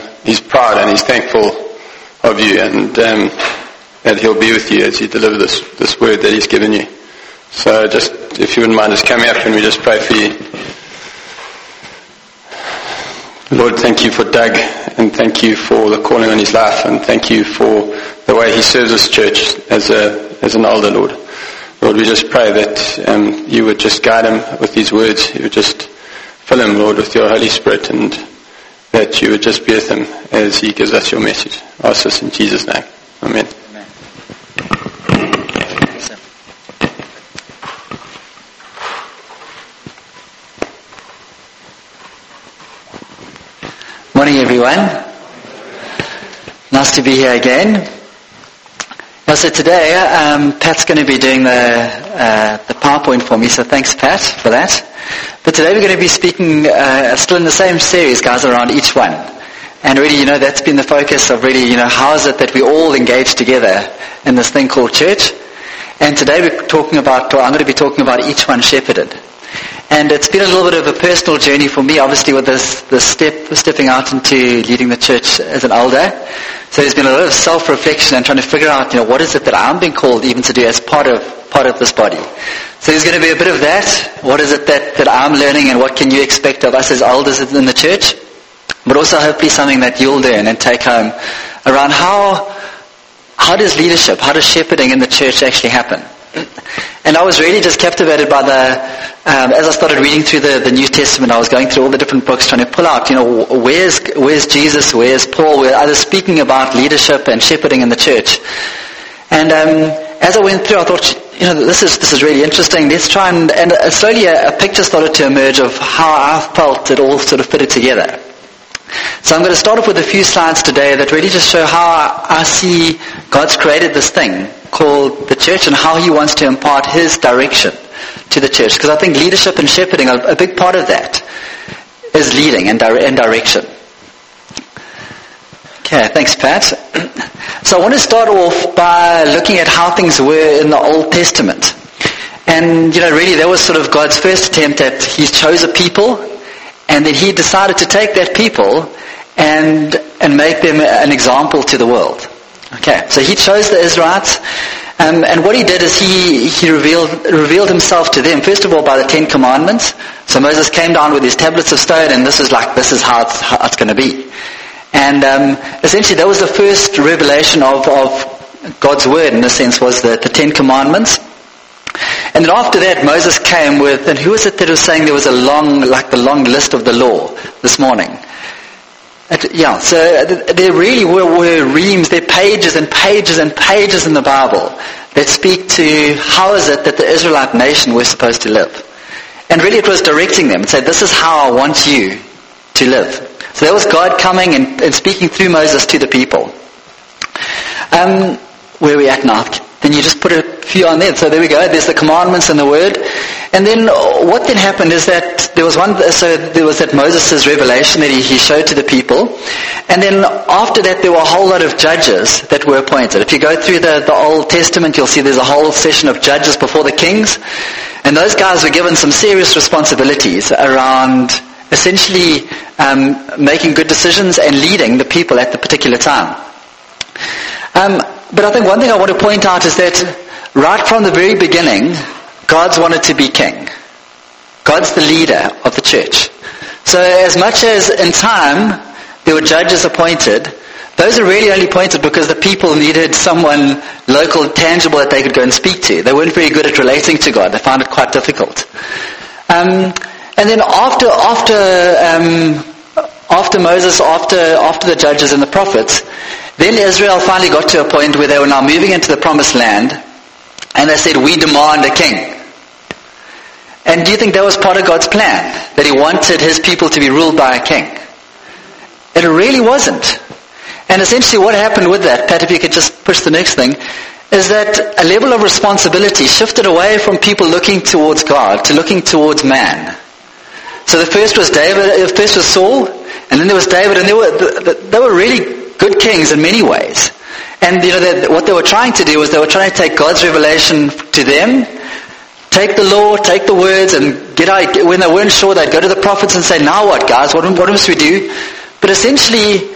he's proud and he's thankful of you, and that he'll be with you as you deliver this word that he's given you. So just, if you wouldn't mind just coming up and we just pray for you. Lord, thank you for Doug, and thank you for the calling on his life, and thank you for the way he serves this church as an elder, Lord. Lord, we just pray that you would just guide him with these words. You would just fill him, Lord, with your Holy Spirit, and that you would just be with him as he gives us your message. I ask this in Jesus' name. Amen. Morning, everyone. Nice to be here again. So today, Pat's going to be doing the PowerPoint for me, so thanks, Pat, for that. But today we're going to be speaking, still in the same series, guys, around each one. And really, that's been the focus of really, how is it that we all engage together in this thing called church? And today I'm going to be talking about each one shepherded. And it's been a little bit of a personal journey for me, obviously, with this stepping out into leading the church as an elder. So there's been a lot of self-reflection and trying to figure out, what is it that I'm being called even to do as part of this body. So there's going to be a bit of that. What is it that I'm learning, and what can you expect of us as elders in the church? But also hopefully something that you'll learn and take home around how does leadership, how does shepherding in the church actually happen? And I was really just captivated by as I started reading through the New Testament, I was going through all the different books trying to pull out, where's Jesus, where's Paul, where others speaking about leadership and shepherding in the church. And as I went through, I thought, this is really interesting. Let's try and slowly a picture started to emerge of how I felt it all sort of fitted together. So I'm going to start off with a few slides today that really just show how I see God's created this thing called the church and how he wants to impart his direction to the church. Because I think leadership and shepherding, a big part of that is leading and direction. Okay, thanks, Pat. So I want to start off by looking at how things were in the Old Testament. And, really that was sort of God's first attempt at, he chose a people, and then he decided to take that people and make them an example to the world. Okay, so he chose the Israelites, and what he did is he revealed himself to them, first of all by the 10 Commandments. So Moses came down with his tablets of stone, and this is how it's going to be. And essentially that was the first revelation of God's word, in a sense, was the 10 Commandments. And then after that, Moses came with, and who was it that was saying there was the long list of the law this morning? So there really were reams, there are pages and pages and pages in the Bible that speak to how is it that the Israelite nation was supposed to live. And really it was directing them and said, this is how I want you to live. So that was God coming and speaking through Moses to the people. Where are we at now? Then you just put a few on there. So there we go. There's the commandments and the word. And then what then happened is that there was that Moses' revelation that he showed to the people. And then after that there were a whole lot of judges that were appointed. If you go through the Old Testament, you'll see there's a whole session of judges before the kings. And those guys were given some serious responsibilities around essentially making good decisions and leading the people at the particular time. But I think one thing I want to point out is that right from the very beginning, God's wanted to be king. God's the leader of the church. So as much as in time there were judges appointed, those are really only appointed because the people needed someone local, tangible that they could go and speak to. They weren't very good at relating to God. They found it quite difficult. And then after Moses, after the judges and the prophets, then Israel finally got to a point where they were now moving into the promised land, and they said, we demand a king. And do you think that was part of God's plan? That he wanted his people to be ruled by a king? It really wasn't. And essentially what happened with that, Pat, if you could just push the next thing, is that a level of responsibility shifted away from people looking towards God to looking towards man. So the first was Saul, and then there was David, and they were really good kings in many ways. And what they were trying to do was they were trying to take God's revelation to them, take the law, take the words, and when they weren't sure, they'd go to the prophets and say, now what, guys? What must we do? But essentially,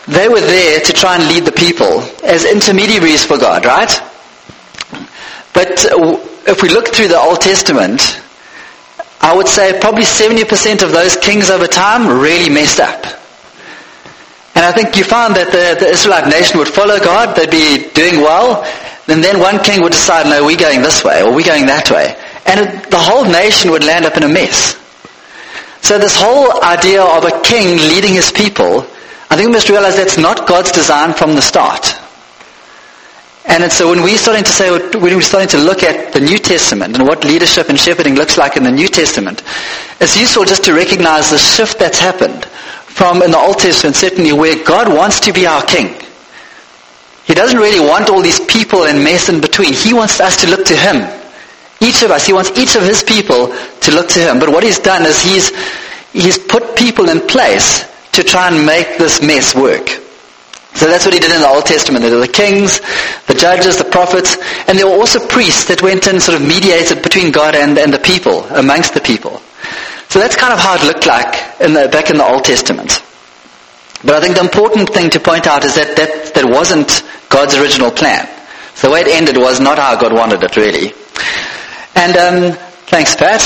they were there to try and lead the people as intermediaries for God, right? But if we look through the Old Testament, I would say probably 70% of those kings over time really messed up. And I think you found that the Israelite nation would follow God, they'd be doing well, and then one king would decide, no, we're going this way, or we're going that way. And the whole nation would land up in a mess. So this whole idea of a king leading his people, I think we must realize that's not God's design from the start. And so when we're starting to look at the New Testament and what leadership and shepherding looks like in the New Testament, it's useful just to recognize the shift that's happened from in the Old Testament, certainly, where God wants to be our king. He doesn't really want all these people and mess in between. He wants us to look to him. Each of us, he wants each of his people to look to him. But what he's done is he's put people in place to try and make this mess work. So that's what he did in the Old Testament. There were the kings, the judges, the prophets, and there were also priests that went and sort of mediated between God and the people, amongst the people. So that's kind of how it looked like back in the Old Testament. But I think the important thing to point out is that wasn't God's original plan. So the way it ended was not how God wanted it, really. And thanks, Pat.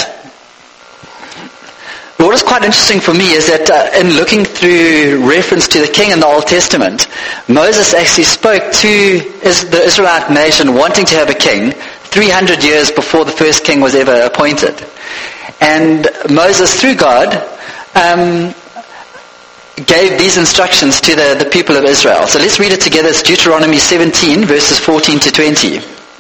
What is quite interesting for me is that in looking through reference to the king in the Old Testament, Moses actually spoke to the Israelite nation wanting to have a king 300 years before the first king was ever appointed. And Moses, through God, gave these instructions to the people of Israel. So let's read it together. It's Deuteronomy 17, verses 14 to 20.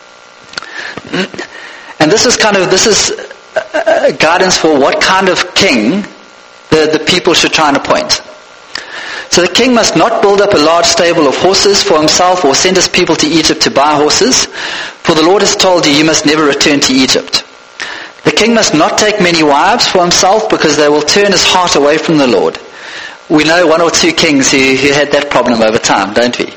And this is guidance for what kind of king the people should try and appoint. So the king must not build up a large stable of horses for himself or send his people to Egypt to buy horses, for the Lord has told you, you must never return to Egypt. The king must not take many wives for himself, because they will turn his heart away from the Lord. We know one or two kings who had that problem over time, don't we?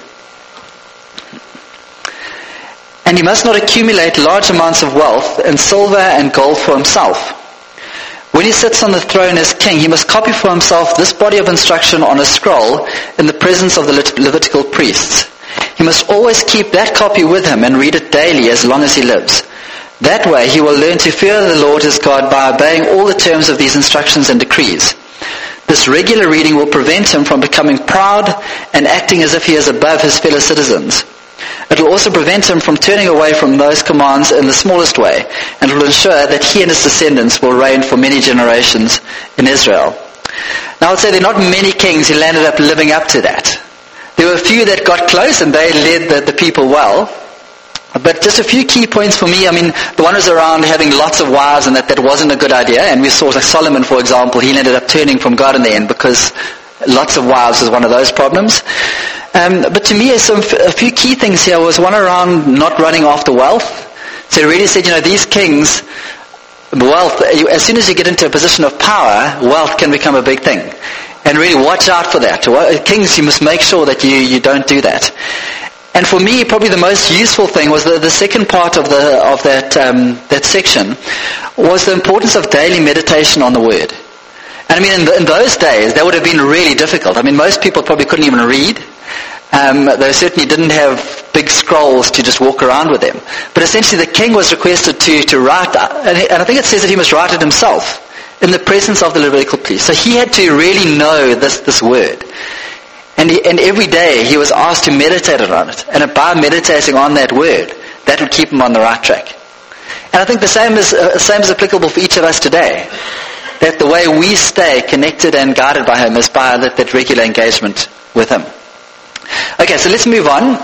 And he must not accumulate large amounts of wealth and silver and gold for himself. When he sits on the throne as king, he must copy for himself this body of instruction on a scroll in the presence of the Levitical priests. He must always keep that copy with him and read it daily as long as he lives. That way he will learn to fear the Lord his God by obeying all the terms of these instructions and decrees. This regular reading will prevent him from becoming proud and acting as if he is above his fellow citizens. It will also prevent him from turning away from those commands in the smallest way, and will ensure that he and his descendants will reign for many generations in Israel. Now I would say there are not many kings who landed up living up to that. There were a few that got close and they led the people well. But just a few key points for me. I mean, the one was around having lots of wives, and that wasn't a good idea. And we saw, like Solomon, for example, he ended up turning from God in the end because lots of wives was one of those problems. But to me, a few key things here was one around not running after wealth. So he really said, these kings, wealth, as soon as you get into a position of power, wealth can become a big thing. And really watch out for that. Kings, you must make sure that you don't do that. And for me, probably the most useful thing was the second part of that section was the importance of daily meditation on the Word. And I mean, in those days, that would have been really difficult. I mean, most people probably couldn't even read. They certainly didn't have big scrolls to just walk around with them. But essentially, the king was requested to write, and I think it says that he must write it himself in the presence of the Levitical priest. So he had to really know this Word. And every day he was asked to meditate on it. And by meditating on that word, that would keep him on the right track. And I think the same is applicable for each of us today. That the way we stay connected and guided by him is by that regular engagement with him. Okay, so let's move on.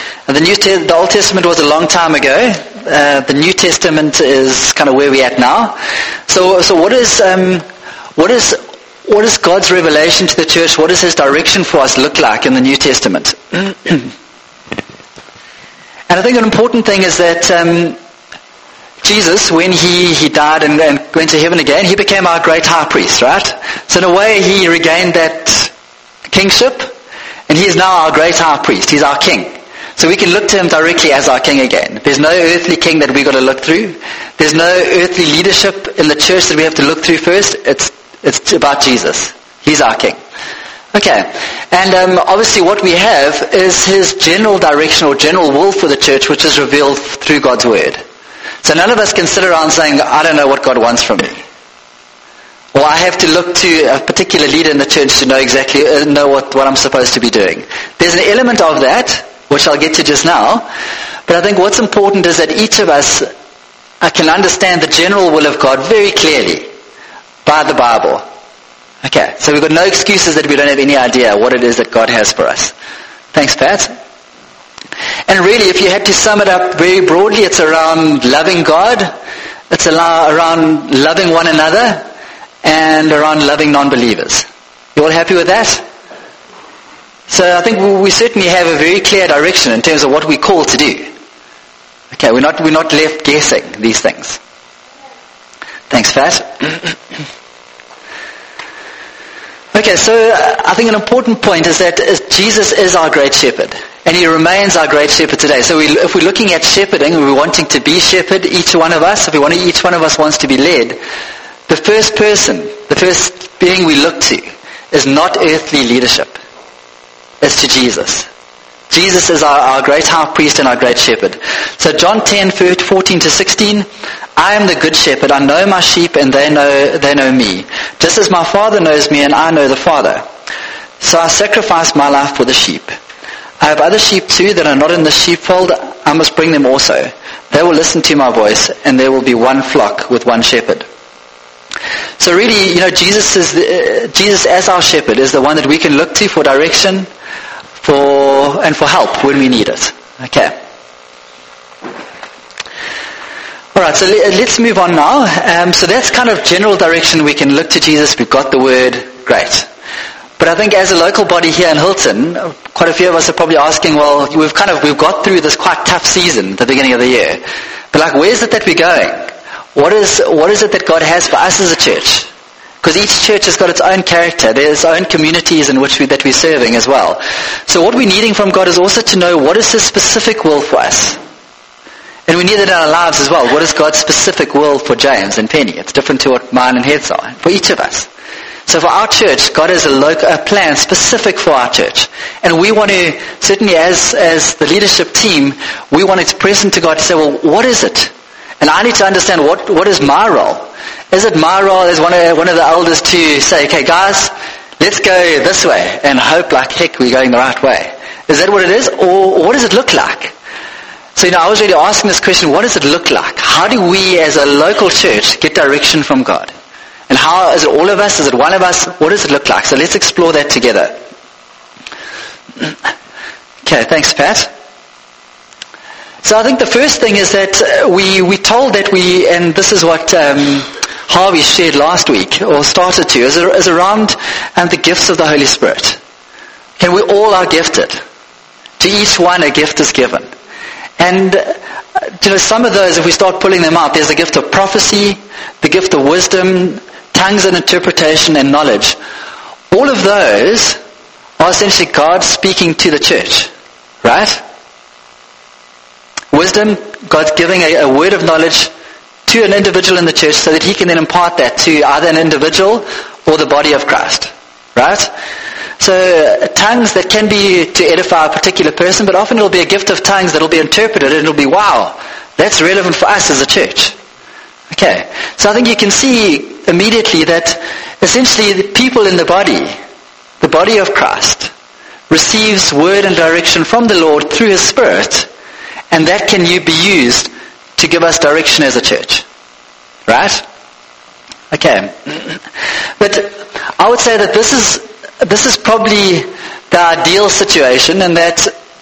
The Old Testament was a long time ago. The New Testament is kind of where we're at now. So what is God's revelation to the church? What does his direction for us look like in the New Testament? And I think an important thing is that Jesus, when he died and went to heaven again, he became our great high priest, right? So in a way, he regained that kingship, and he is now our great high priest. He's our king. So we can look to him directly as our king again. There's no earthly king that we've got to look through. There's no earthly leadership in the church that we have to look through first. It's about Jesus. He's our king. Okay, and obviously what we have is his general direction or general will for the church, which is revealed through God's word. So none of us can sit around saying, I don't know what God wants from me. Or I have to look to a particular leader in the church to know exactly, know what I'm supposed to be doing. There's an element of that, which I'll get to just now, but I think what's important is that each of us can understand the general will of God very clearly by the Bible. Okay, so we've got no excuses that we don't have any idea what it is that God has for us. Thanks, Pat. And really, if you had to sum it up very broadly, it's around loving God, it's around loving one another, and around loving non-believers. You all happy with that? So I think we certainly have a very clear direction in terms of what we're called to do. Okay, we're not left guessing these things. Thanks, Pat. Okay, so I think an important point is that Jesus is our great shepherd, and he remains our great shepherd today. So if we're looking at shepherding, we're wanting to be shepherd, each one of us, each one of us wants to be led, the first person, the first being we look to is not earthly leadership. It's to Jesus. Jesus is our great high priest and our great shepherd. So John 10:14-16, I am the good shepherd. I know my sheep and they know me. Just as my Father knows me and I know the Father. So I sacrifice my life for the sheep. I have other sheep too that are not in the sheepfold. I must bring them also. They will listen to my voice and there will be one flock with one shepherd. So really, Jesus as our shepherd is the one that we can look to for direction, for help when we need it. Okay. Alright, so let's move on now. So that's kind of general direction. We can look to Jesus. We've got the word. Great. But I think as a local body here in Hilton, quite a few of us are probably asking, well, we've got through this quite tough season at the beginning of the year. But where's it that we're going? What is it that God has for us as a church? Because each church has got its own character. There's own communities in which that we're serving as well. So what we're needing from God is also to know what is His specific will for us. And we need it in our lives as well. What is God's specific will for James and Penny? It's different to what mine and Heads are, for each of us. So for our church, God has a plan specific for our church. And we want to, certainly as the leadership team, we want to present to God to say, well, what is it? And I need to understand what is my role. Is it my role as one of the elders to say, okay guys, let's go this way and hope like heck we're going the right way? Is that what it is? Or what does it look like? So I was really asking this question, what does it look like? How do we as a local church get direction from God? And how, is it all of us? Is it one of us? What does it look like? So let's explore that together. Okay, thanks Pat. So I think the first thing is that we're told that and this is what Harvey shared last week, or started to, is around the gifts of the Holy Spirit. And we all are gifted. To each one a gift is given. And some of those, if we start pulling them out, there's the gift of prophecy, the gift of wisdom, tongues and interpretation, and knowledge. All of those are essentially God speaking to the church. Right? Wisdom, God's giving a word of knowledge to an individual in the church so that He can then impart that to either an individual or the body of Christ. Right? So tongues that can be to edify a particular person, but often it will be a gift of tongues that will be interpreted and it will be, wow, that's relevant for us as a church. Okay, so I think you can see immediately that essentially the people in the body of Christ, receives word and direction from the Lord through His Spirit, and that can be used to give us direction as a church. Right? Okay. But I would say that this is probably the ideal situation, and that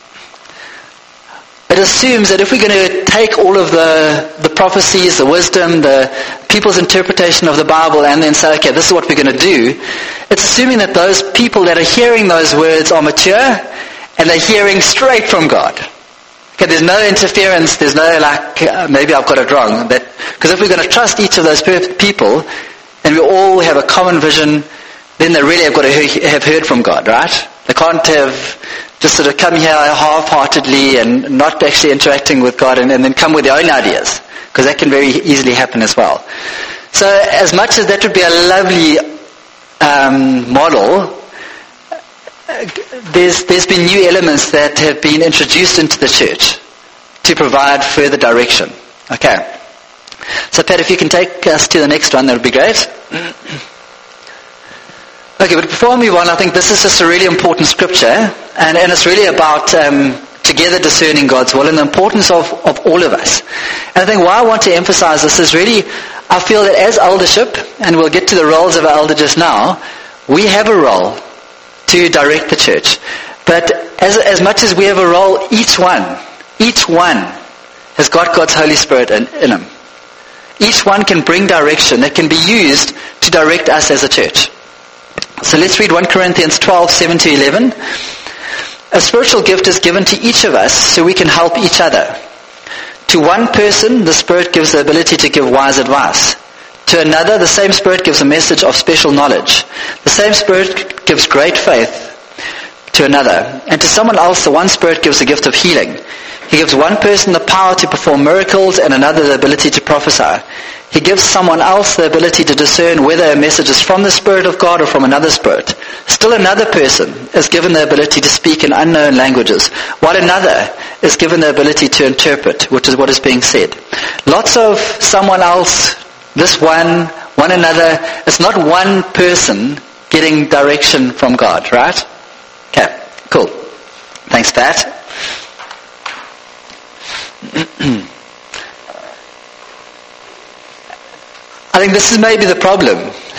it assumes that if we're going to take all of the prophecies, the wisdom, the people's interpretation of the Bible, and then say, okay, this is what we're going to do, it's assuming that those people that are hearing those words are mature, and they're hearing straight from God. Okay, there's no interference, there's no maybe I've got it wrong. Because if we're going to trust each of those people, and we all have a common vision, then they really have got to have heard from God, right? They can't have just sort of come here half-heartedly and not actually interacting with God and then come with their own ideas, because that can very easily happen as well. So as much as that would be a lovely model, there's been new elements that have been introduced into the church to provide further direction. Okay. So Pat, if you can take us to the next one, that would be great. Okay, but before I move on, I think this is just a really important scripture, and it's really about together discerning God's will and the importance of all of us. And I think why I want to emphasize this is really, I feel that as eldership, and we'll get to the roles of our elder just now, we have a role to direct the church. But as much as we have a role, each one has got God's Holy Spirit in him. Each one can bring direction that can be used to direct us as a church. So let's read 1 Corinthians 12, 7 to 11. A spiritual gift is given to each of us so we can help each other. To one person, the Spirit gives the ability to give wise advice. To another, the same Spirit gives a message of special knowledge. The same Spirit gives great faith to another. And to someone else, the one Spirit gives the gift of healing. He gives one person the power to perform miracles and another the ability to prophesy. He gives someone else the ability to discern whether a message is from the Spirit of God or from another spirit. Still another person is given the ability to speak in unknown languages, while another is given the ability to interpret, which is what is being said. Lots of someone else, this one another. It's not one person getting direction from God, right? Okay, cool. Thanks, Pat. I think this is maybe the problem.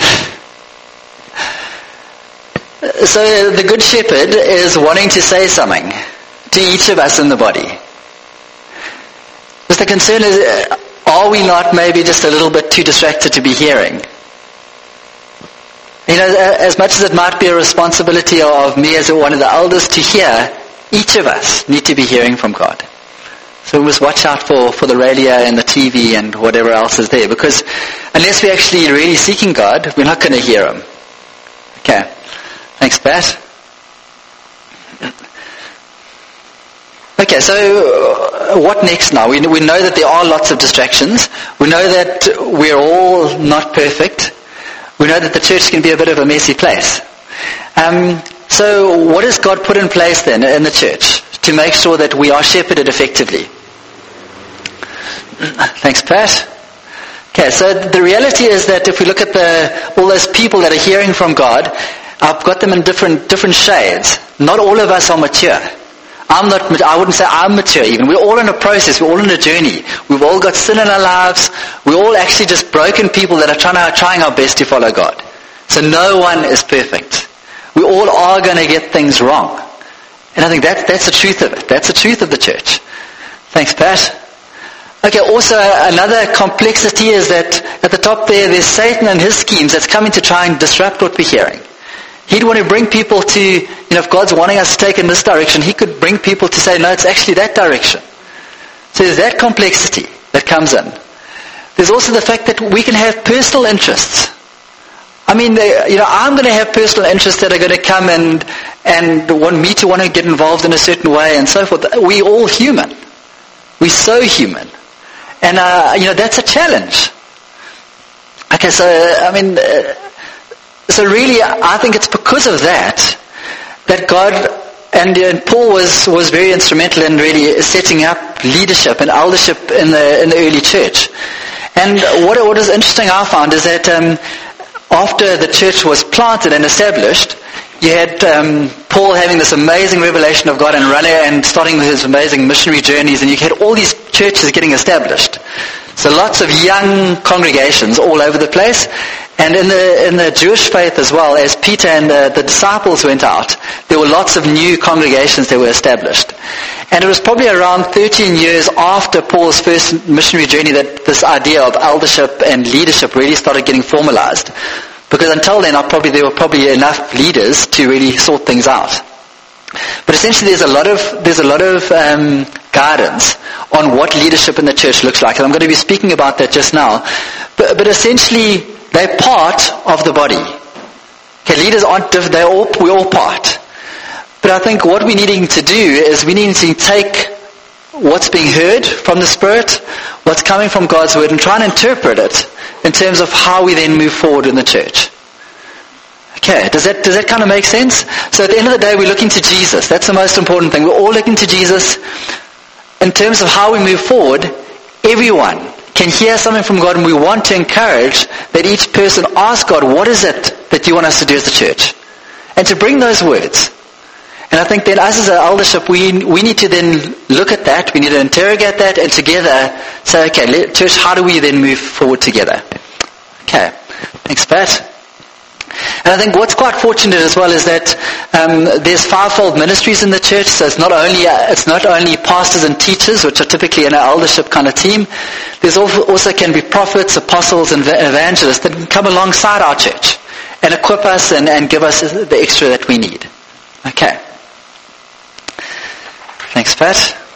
So the Good Shepherd is wanting to say something to each of us in the body. But the concern is, are we not maybe just a little bit too distracted to be hearing? You know, as much as it might be a responsibility of me as one of the elders to hear, each of us need to be hearing from God. So we must watch out for the radio and the TV and whatever else is there, because unless we're actually really seeking God, we're not going to hear Him. Okay. Thanks, Pat. Okay, so what next now? We know that there are lots of distractions. We know that we're all not perfect. We know that the church can be a bit of a messy place. So what has God put in place then in the church to make sure that we are shepherded effectively? Thanks, Pat. Okay, so the reality is that if we look at all those people that are hearing from God, I've got them in different shades. Not all of us are mature. I wouldn't say I'm mature even. We're all in a process. We're all in a journey. We've all got sin in our lives. We're all actually just broken people that are trying our best to follow God. So no one is perfect. We all are going to get things wrong. And I think that's the truth of it. That's the truth of the church. Thanks, Pat. Okay, also another complexity is that at the top there's Satan and his schemes that's coming to try and disrupt what we're hearing. He'd want to bring people to, if God's wanting us to take in this direction, he could bring people to say, no, it's actually that direction. So there's that complexity that comes in. There's also the fact that we can have personal interests. I mean, I'm going to have personal interests that are going to come and want me to want to get involved in a certain way and so forth. We're all human. We're so human. And, that's a challenge. Okay, so, so really, I think it's because of that God, and Paul was very instrumental in really setting up leadership and eldership in the early church. And what is interesting I found is that after the church was planted and established, you had Paul having this amazing revelation of God and running and starting his amazing missionary journeys, and you had all these churches getting established. So lots of young congregations all over the place. And in the Jewish faith as well, as Peter and the disciples went out, there were lots of new congregations that were established. And it was probably around 13 years after Paul's first missionary journey that this idea of eldership and leadership really started getting formalized. Because until then, there were probably enough leaders to really sort things out. But essentially, there's a lot of guidance on what leadership in the church looks like, and I'm going to be speaking about that just now. But essentially, they're part of the body. Okay, leaders aren't different; we're all part. But I think what we're needing to do is we need to take what's being heard from the Spirit, what's coming from God's Word, and try and interpret it in terms of how we then move forward in the church. Okay, does that kind of make sense? So at the end of the day, we're looking to Jesus. That's the most important thing. We're all looking to Jesus. In terms of how we move forward, everyone can hear something from God, and we want to encourage that each person ask God, what is it that you want us to do as a church? And to bring those words. And I think then us as an eldership, we need to then look at that, we need to interrogate that, and together say, okay, church, how do we then move forward together? Okay, thanks Pat. And I think what's quite fortunate as well is that there's fivefold ministries in the church. So it's not only pastors and teachers, which are typically in our eldership kind of team. There's also can be prophets, apostles, and evangelists that can come alongside our church and equip us and give us the extra that we need. Okay. Thanks, Pat.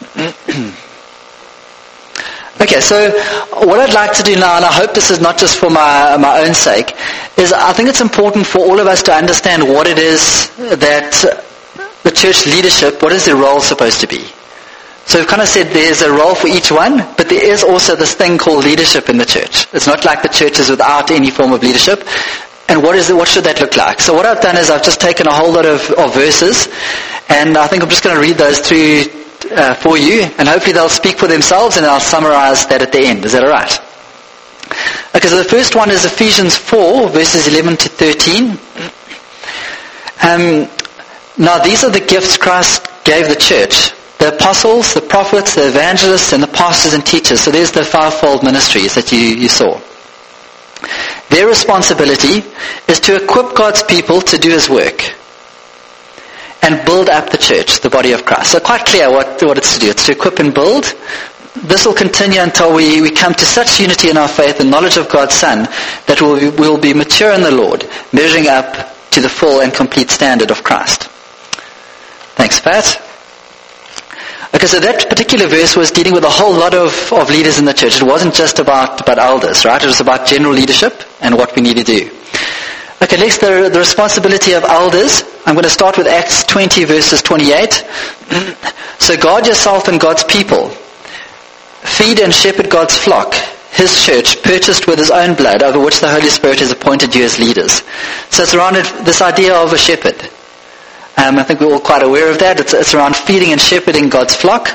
Okay, so what I'd like to do now, and I hope this is not just for my own sake, is I think it's important for all of us to understand what it is that the church leadership, what is their role supposed to be. So we've kind of said there's a role for each one, but there is also this thing called leadership in the church. It's not like the church is without any form of leadership. And what should that look like? So what I've done is I've just taken a whole lot of verses, and I think I'm just going to read those through for you, and hopefully they'll speak for themselves, and I'll summarize that at the end. Is that all right? Okay, so the first one is Ephesians 4, verses 11 to 13. Now these are the gifts Christ gave the church: the apostles, the prophets, the evangelists, and the pastors and teachers. So there's the fivefold ministries that you saw. Their responsibility is to equip God's people to do His work and build up the church, the body of Christ. So quite clear what it's to do. It's to equip and build. This will continue until we come to such unity in our faith and knowledge of God's Son that we'll be mature in the Lord, measuring up to the full and complete standard of Christ. Thanks, Pat. Okay, so that particular verse was dealing with a whole lot of leaders in the church. It wasn't just about elders, right? It was about general leadership and what we need to do. Okay, next, the responsibility of elders. I'm going to start with Acts 20, verses 28. So guard yourself and God's people. Feed and shepherd God's flock, His church, purchased with His own blood, over which the Holy Spirit has appointed you as leaders. So it's around this idea of a shepherd. I think we're all quite aware of that. It's around feeding and shepherding God's flock.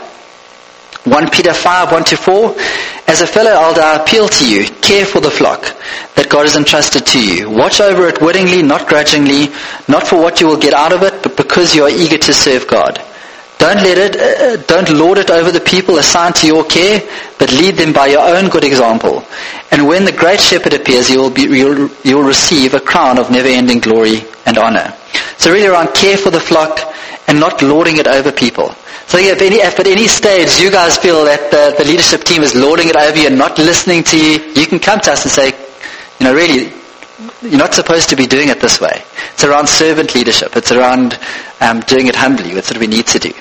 1 Peter 5, 1 to 4. As a fellow elder, I appeal to you, care for the flock that God has entrusted to you. Watch over it wittingly, not grudgingly, not for what you will get out of it, but because you are eager to serve God. Don't lord it over the people assigned to your care, but lead them by your own good example. And when the great shepherd appears, you will receive a crown of never-ending glory and honor. So really around care for the flock and not lording it over people. So if at any stage you guys feel that the leadership team is lording it over you and not listening to you, you can come to us and say, really, you're not supposed to be doing it this way. It's around servant leadership. It's around doing it humbly. That's what we need to do.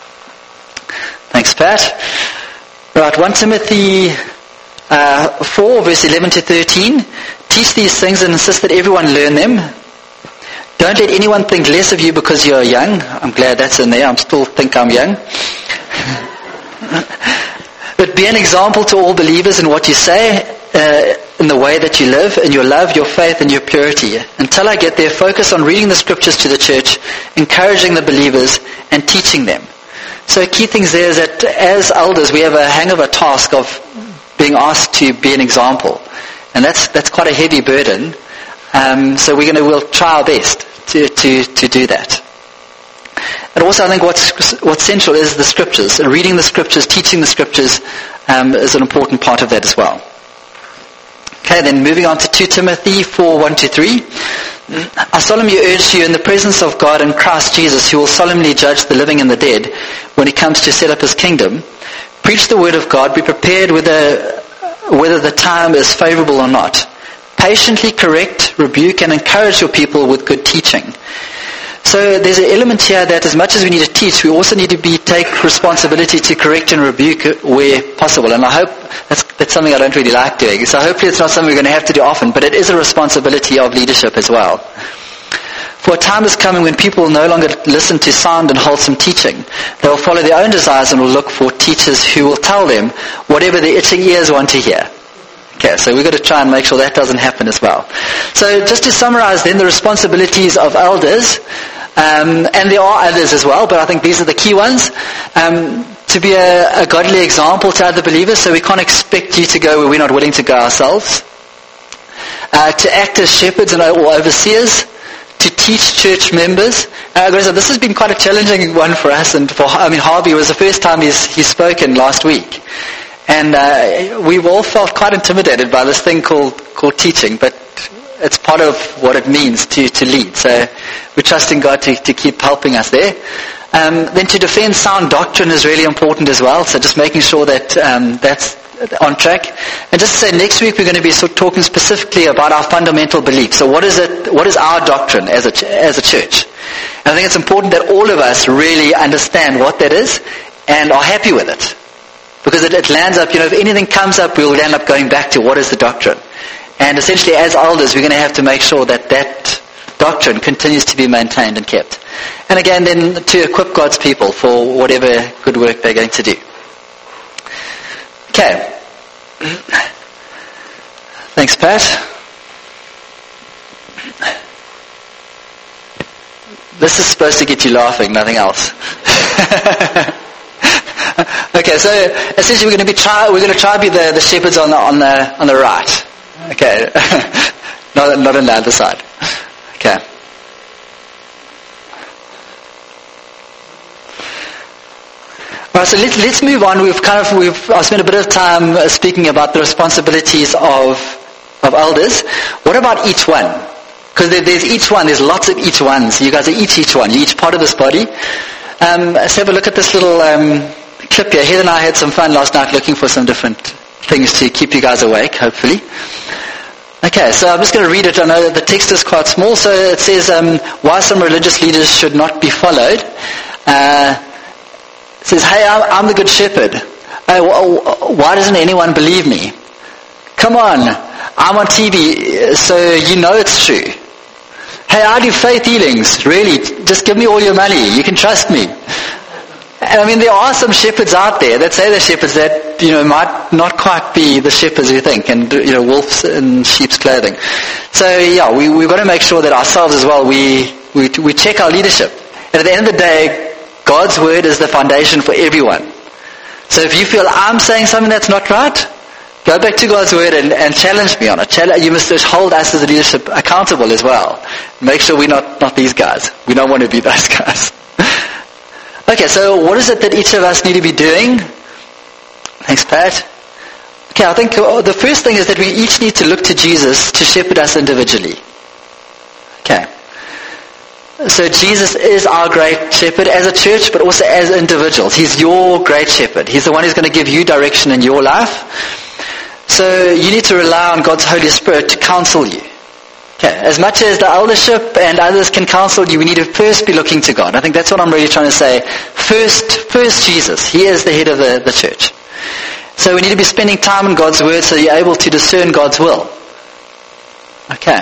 Thanks, Pat. Right, 1 Timothy 4, verse 11 to 13. Teach these things and insist that everyone learn them. Don't let anyone think less of you because you are young. I'm glad that's in there. I still think I'm young. But be an example to all believers in what you say, in the way that you live, in your love, your faith, and your purity. Until I get there, focus on reading the scriptures to the church, encouraging the believers, and teaching them. So key things there is that as elders, we have a hang of a task of being asked to be an example. And that's quite a heavy burden. So we'll try our best to do that. And also I think what's central is the scriptures. Reading the scriptures, teaching the scriptures is an important part of that as well. Okay, then moving on to 2 Timothy 4, 1 to 3. I solemnly urge you in the presence of God and Christ Jesus, who will solemnly judge the living and the dead when He comes to set up His kingdom. Preach the word of God. Be prepared whether the time is favorable or not. Patiently correct, rebuke, and encourage your people with good teaching. So there's an element here that as much as we need to teach, we also need to take responsibility to correct and rebuke where possible. And I hope that's something I don't really like doing. So hopefully it's not something we're going to have to do often, but it is a responsibility of leadership as well. For a time is coming when people will no longer listen to sound and wholesome teaching. They will follow their own desires and will look for teachers who will tell them whatever their itching ears want to hear. Okay, so we've got to try and make sure that doesn't happen as well. So just to summarize then the responsibilities of elders, and there are others as well, but I think these are the key ones. To be a godly example to other believers, so we can't expect you to go where we're not willing to go ourselves. To act as shepherds and or overseers, to teach church members. This has been quite a challenging one for us, and Harvey was the first time he's spoken last week. And we've all felt quite intimidated by this thing called teaching, but it's part of what it means to lead. So we're trusting God to keep helping us there. Then to defend sound doctrine is really important as well. So just making sure that that's on track. And just to say, next week we're going to be talking specifically about our fundamental beliefs. So what is our doctrine as a church? And I think it's important that all of us really understand what that is and are happy with it. Because it lands up, if anything comes up, we'll end up going back to what is the doctrine. And essentially as elders, we're going to have to make sure that doctrine continues to be maintained and kept. And again, then to equip God's people for whatever good work they're going to do. Okay. Thanks, Pat. This is supposed to get you laughing, nothing else. Okay, so essentially we're going to try to be the shepherds on the right. Okay, not on the other side. Okay. All right, so let's move on. I've spent a bit of time speaking about the responsibilities of elders. What about each one? Because there's each one. There's lots of each ones. You guys are each one. You're each part of this body. Let's have a look at this little clip here. Heather and I had some fun last night looking for some different things to keep you guys awake, hopefully. Okay, so I'm just going to read it. I know that the text is quite small, so it says why some religious leaders should not be followed. It says, hey, I'm the good shepherd. Why doesn't anyone believe me? Come on, I'm on TV, so you know it's true. Hey, I do faith healings. Really, just give me all your money. You can trust me. And there are some shepherds out there that say they're shepherds that, might not quite be the shepherds we think, and, wolves in sheep's clothing. So, yeah, we've got to make sure that ourselves as well, we check our leadership. And at the end of the day, God's word is the foundation for everyone. So if you feel I'm saying something that's not right, go back to God's word and challenge me on it. You must just hold us as a leadership accountable as well. Make sure we're not these guys. We don't want to be those guys. Okay, so what is it that each of us need to be doing? Thanks, Pat. Okay, I think the first thing is that we each need to look to Jesus to shepherd us individually. Okay. So Jesus is our great shepherd as a church, but also as individuals. He's your great shepherd. He's the one who's going to give you direction in your life. So you need to rely on God's Holy Spirit to counsel you. Okay, as much as the eldership and others can counsel you, we need to first be looking to God. I think that's what I'm really trying to say. First Jesus. He is the head of the church. So we need to be spending time in God's word so you're able to discern God's will. Okay.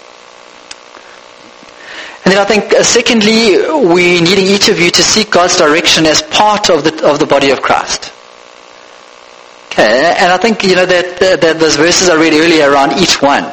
And then I think, secondly, we're needing each of you to seek God's direction as part of the body of Christ. Okay, and I think, that those verses I read earlier around each one.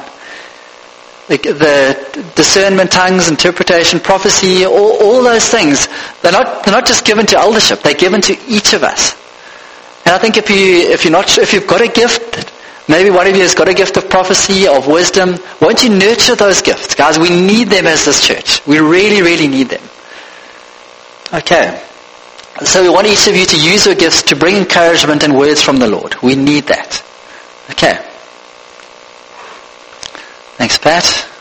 The discernment, tongues, interpretation, prophecy, all those things, they're not just given to eldership, they're given to each of us. And I think if you've got a gift, maybe one of you has got a gift of prophecy, of wisdom, won't you nurture those gifts? Guys, we need them as this church. We really, really need them. Okay. So we want each of you to use your gifts to bring encouragement and words from the Lord. We need that. Okay. Thanks, Pat.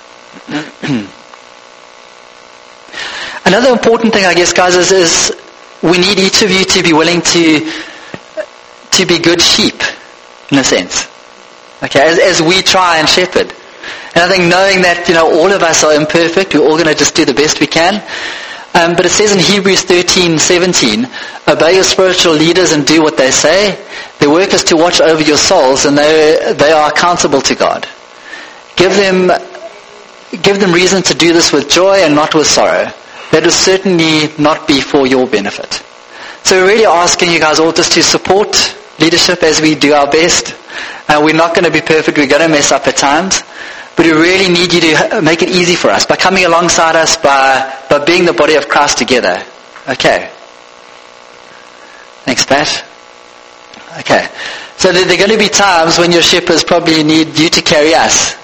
Another important thing, I guess, guys, is we need each of you to be willing to be good sheep, in a sense. Okay, as we try and shepherd. And I think knowing that, all of us are imperfect, we're all going to just do the best we can. But it says in Hebrews 13:17, obey your spiritual leaders and do what they say. Their work is to watch over your souls, and they are accountable to God. Give them reason to do this with joy and not with sorrow. That will certainly not be for your benefit. So we're really asking you guys all just to support leadership as we do our best. We're not going to be perfect. We're going to mess up at times. But we really need you to make it easy for us by coming alongside us, by being the body of Christ together. Okay. Thanks, Pat. Okay. So there are going to be times when your shepherds probably need you to carry us.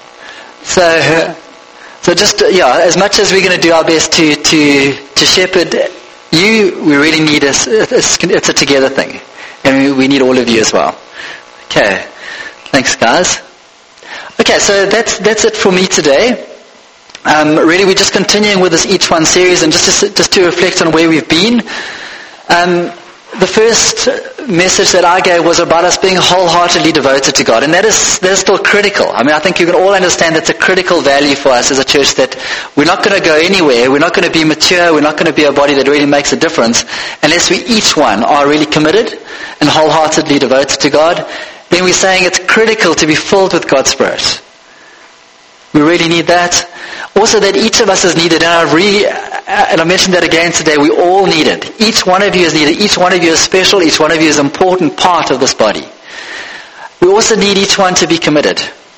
So just, as much as we're going to do our best to shepherd you, we really need it's a together thing. And we need all of you as well. Okay. Thanks, guys. Okay, so that's it for me today. Really, we're just continuing with this Each One series, and just to reflect on where we've been. The first message that I gave was about us being wholeheartedly devoted to God, and that is still critical. I mean, I think you can all understand that's a critical value for us as a church, that we're not going to go anywhere, we're not going to be mature, we're not going to be a body that really makes a difference unless we each one are really committed and wholeheartedly devoted to God. Then we're saying it's critical to be filled with God's Spirit. We really need that. Also, that each of us is needed, and I mentioned that again today, we all need it. Each one of you is needed. Each one of you is special. Each one of you is an important part of this body. We also need each one to be committed.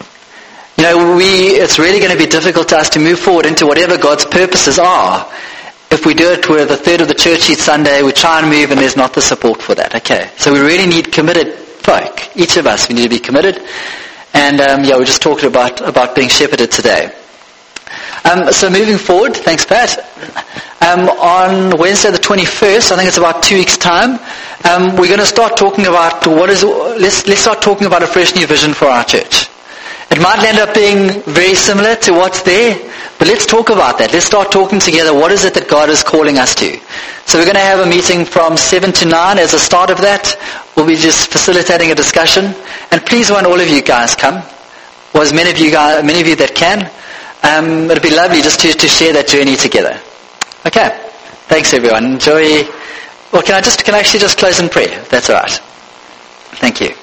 It's really going to be difficult to us to move forward into whatever God's purposes are if we do it with a third of the church each Sunday. We try and move and there's not the support for that. Okay, so we really need committed folk. Each of us, we need to be committed. And we're just talking about being shepherded today. So moving forward, thanks Pat. On Wednesday the 21st, I think it's about 2 weeks' time, we're going to start talking about let's start talking about a fresh new vision for our church. It might end up being very similar to what's there, but let's talk about that. Let's start talking together. What is it that God is calling us to? So we're going to have a meeting from 7 to 9 as a start of that. We'll be just facilitating a discussion. And please, won't all of you guys come? Or as many of you that can. It'd be lovely just to share that journey together. Okay. Thanks everyone. Enjoy. Well, can I actually just close in prayer? That's all right. Thank you.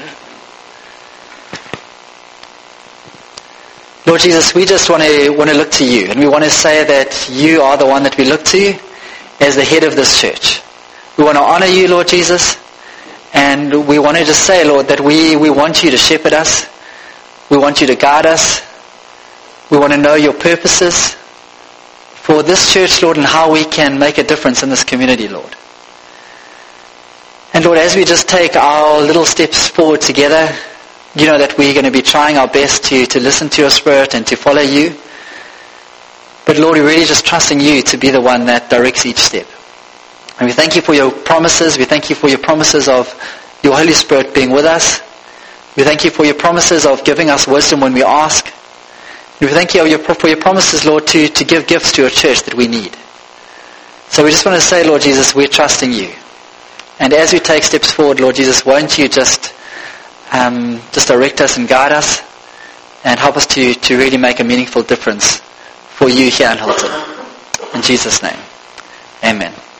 Lord Jesus, we just want to look to you, and we want to say that you are the one that we look to as the head of this church. We want to honor you, Lord Jesus, and we want to just say, Lord, that we want you to shepherd us. We want you to guide us. We want to know your purposes for this church, Lord, and how we can make a difference in this community, Lord. And Lord, as we just take our little steps forward together, you know that we're going to be trying our best to listen to your Spirit and to follow you. But Lord, we're really just trusting you to be the one that directs each step. And we thank you for your promises. We thank you for your promises of your Holy Spirit being with us. We thank you for your promises of giving us wisdom when we ask. We thank you for your promises, Lord, to give gifts to your church that we need. So we just want to say, Lord Jesus, we're trusting you. And as we take steps forward, Lord Jesus, won't you just direct us and guide us and help us to really make a meaningful difference for you here in Hilton. In Jesus' name, amen.